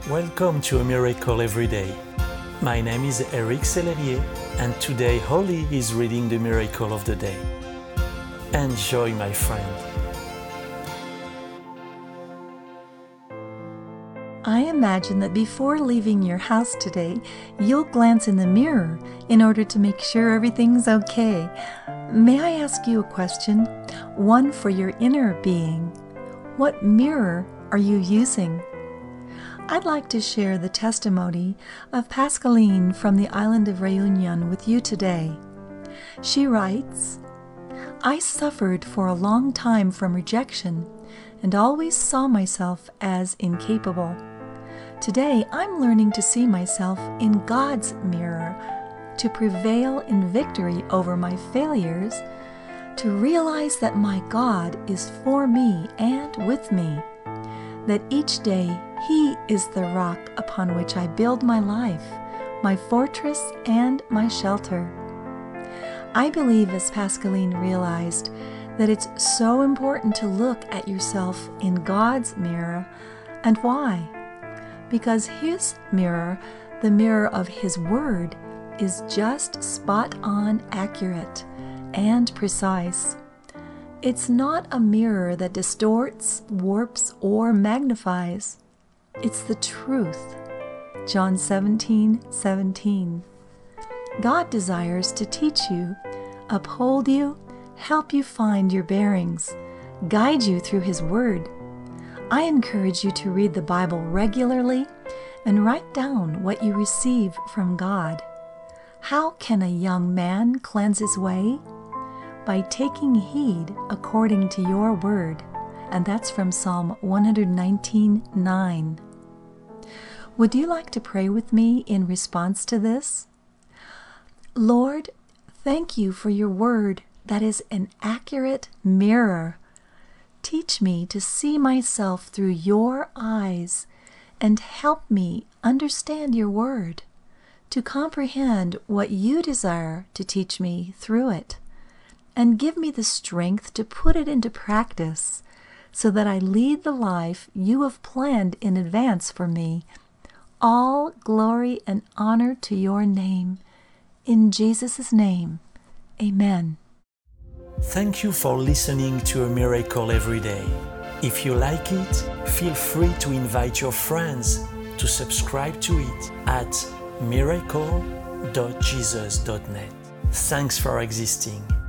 Welcome to A Miracle Every Day. My name is Eric Sellerier, and today Holly is reading the Miracle of the Day. Enjoy, my friend. I imagine that before leaving your house today, you'll glance in the mirror in order to make sure everything's okay. May I ask you a question? One for your inner being. What mirror are you using? I'd like to share the testimony of Pascaline from the island of Réunion with you today. She writes, I suffered for a long time from rejection and always saw myself as incapable. Today, I'm learning to see myself in God's mirror, to prevail in victory over my failures, to realize that my God is for me and with me, that each day He is the rock upon which I build my life, my fortress and my shelter. I believe, as Pascaline realized, that it's so important to look at yourself in God's mirror. And why? Because His mirror, the mirror of His Word, is just spot on accurate and precise. It's not a mirror that distorts, warps, or magnifies. It's the truth. John 17:17. God desires to teach you, uphold you, help you find your bearings, guide you through His Word. I encourage you to read the Bible regularly and write down what you receive from God. How can a young man cleanse his way? By taking heed according to your word. And that's from Psalm 119:9. Would you like to pray with me in response to this? Lord, thank you for your word that is an accurate mirror. Teach me to see myself through your eyes and help me understand your word, to comprehend what you desire to teach me through it, and give me the strength to put it into practice so that I lead the life you have planned in advance for me. All glory and honor to your name. In Jesus' name, amen. Thank you for listening to A Miracle Every Day. If you like it, feel free to invite your friends to subscribe to it at miracle.jesus.net. Thanks for existing.